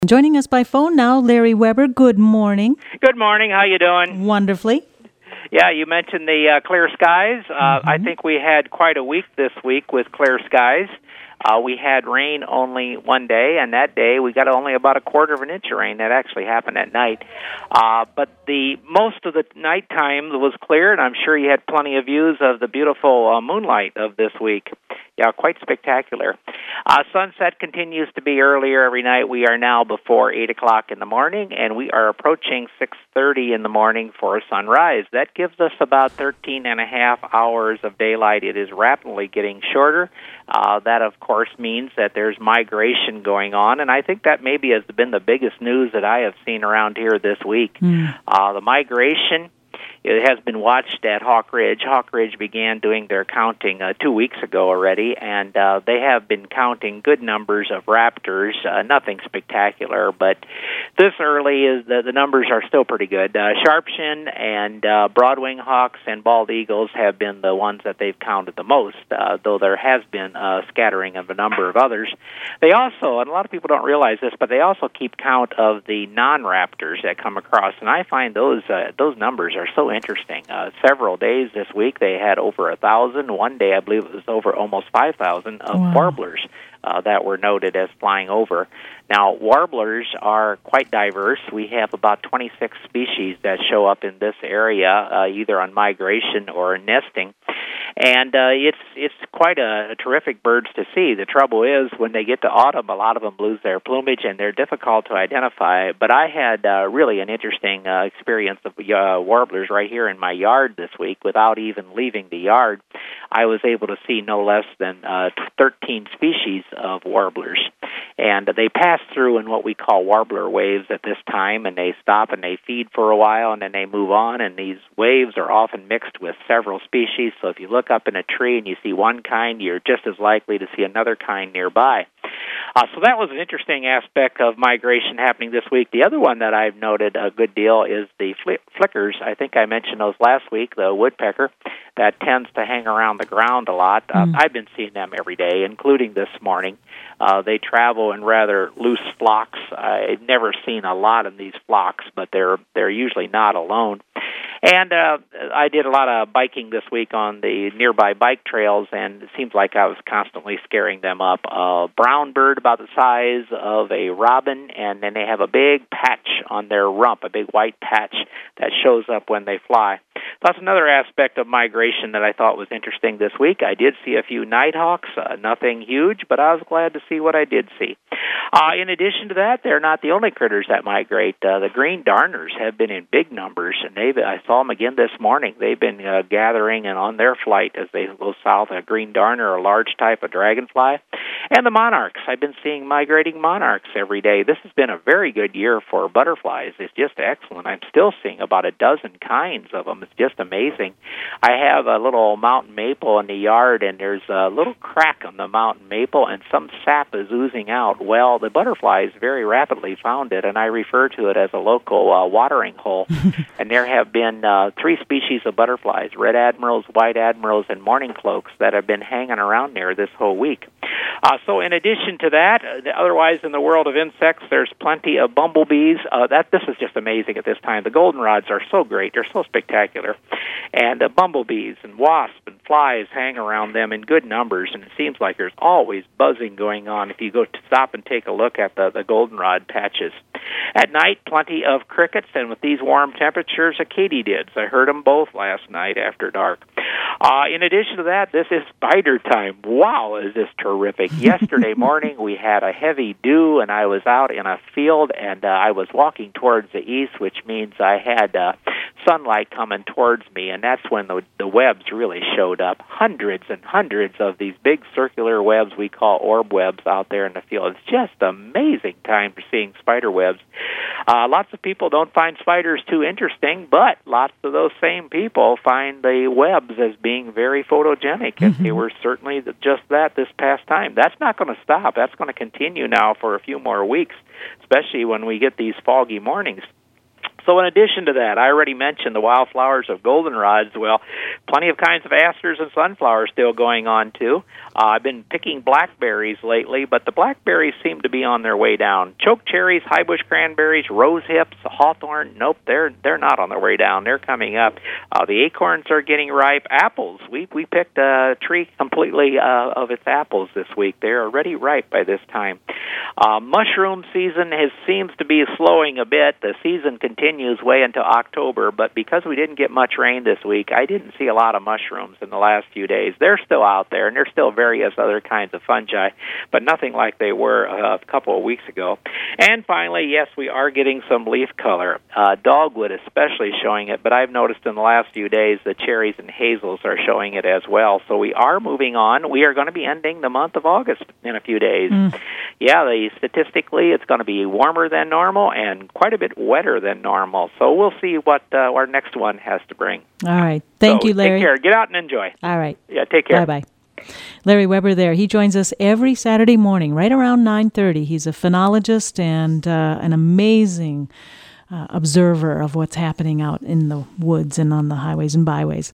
Joining us by phone now, Larry Weber. Good morning. Good morning. How you doing? Wonderfully. Yeah, you mentioned the clear skies. I think we had quite a week this week with clear skies. We had rain only one day, and that day we got only about a quarter of an inch of rain. That actually happened at night. But the most of the nighttime was clear, and I'm sure you had plenty of views of the beautiful moonlight of this week. Yeah, quite spectacular. Sunset continues to be earlier every night. We are now before 8 o'clock in the morning, and we are approaching 6:30 in the morning for a sunrise. That gives us about 13 and a half hours of daylight. It is rapidly getting shorter. That, of course, means that there's migration going on, and I think that maybe has been the biggest news that I have seen around here this week. The migration, it has been watched at Hawk Ridge. Hawk Ridge began doing their counting 2 weeks ago already, and they have been counting good numbers of raptors, nothing spectacular, but this early is the numbers are still pretty good. Sharpshin and broadwing hawks and bald eagles have been the ones that they've counted the most, though there has been a scattering of a number of others. They also, and a lot of people don't realize this, but they also keep count of the non-raptors that come across, and I find those numbers are so interesting. Several days this week they had over 1,000. One day I believe it was over almost 5,000 of warblers that were noted as flying over. Now, warblers are quite diverse. We have about 26 species that show up in this area, either on migration or nesting. And it's quite a terrific birds to see. The trouble is, when they get to autumn, a lot of them lose their plumage, and they're difficult to identify. But I had really an interesting experience of warblers right here in my yard this week. Without even leaving the yard, I was able to see no less than 13 species of warblers. And they pass through in what we call warbler waves at this time, and they stop and they feed for a while, and then they move on, and these waves are often mixed with several species. So if you look up in a tree and you see one kind, you're just as likely to see another kind nearby. So that was an interesting aspect of migration happening this week. The other one that I've noted a good deal is the flickers. I think I mentioned those last week, the woodpecker that tends to hang around the ground a lot. I've been seeing them every day, including this morning. They travel in rather loose flocks. I've never seen a lot of these flocks, but they're usually not alone. And I did a lot of biking this week on the nearby bike trails, and it seems like I was constantly scaring them up. A brown bird about the size of a robin, and then they have a big patch on their rump, a big white patch that shows up when they fly. That's another aspect of migration that I thought was interesting this week. I did see a few nighthawks, nothing huge, but I was glad to see what I did see. In addition to that, they're not the only critters that migrate. The green darners have been in big numbers, and I saw them again this morning. They've been gathering and on their flight as they go south. A green darner, a large type of dragonfly, and the monarchs. I've been seeing migrating monarchs every day. This has been a very good year for butterflies. It's just excellent. I'm still seeing about a dozen kinds of them. It's just amazing. I have a little mountain maple in the yard, and there's a little crack on the mountain maple, and some sap is oozing out. Well, the butterflies very rapidly found it, and I refer to it as a local watering hole. And there have been 3 species of butterflies, red admirals, white admirals, and mourning cloaks, that have been hanging around there this whole week. So in addition to that, otherwise in the world of insects, there's plenty of bumblebees. This is just amazing at this time. The goldenrods are so great. They're so spectacular. And bumblebees and wasps and flies hang around them in good numbers, and it seems like there's always buzzing going on if you go to stop and take a look at the goldenrod patches. At night, plenty of crickets, and with these warm temperatures, katydids. I heard them both last night after dark. In addition to that, this is spider time. Wow, is this terrific. Yesterday morning, we had a heavy dew, and I was out in a field, and I was walking towards the east, which means I had sunlight coming towards me, and that's when the webs really showed up. Hundreds and hundreds of these big circular webs we call orb webs out there in the field. It's just amazing time for seeing spider webs. Lots of people don't find spiders too interesting, but lots of those same people find the webs as being very photogenic, and they were certainly just that this past time. That's not going to stop. That's going to continue now for a few more weeks, especially when we get these foggy mornings. So in addition to that, I already mentioned the wildflowers of goldenrods. Well, plenty of kinds of asters and sunflowers still going on, too. I've been picking blackberries lately, but the blackberries seem to be on their way down. Choke cherries, high bush cranberries, rose hips, hawthorn, nope, they're not on their way down. They're coming up. The acorns are getting ripe. Apples, we picked a tree completely of its apples this week. They're already ripe by this time. Mushroom season seems to be slowing a bit. The season continues way into October, but because we didn't get much rain this week, I didn't see a lot of mushrooms in the last few days. They're still out there, and there's still various other kinds of fungi, but nothing like they were a couple of weeks ago. And finally, yes, we are getting some leaf color. Dogwood especially showing it, but I've noticed in the last few days the cherries and hazels are showing it as well. So we are moving on. We are going to be ending the month of August in a few days. Yeah, statistically it's going to be warmer than normal and quite a bit wetter than normal. So we'll see what our next one has to bring. All right. Thank you, Larry. Take care. Get out and enjoy. All right. Yeah, take care. Bye-bye. Larry Weber there. He joins us every Saturday morning, right around 9:30. He's a phenologist and an amazing observer of what's happening out in the woods and on the highways and byways.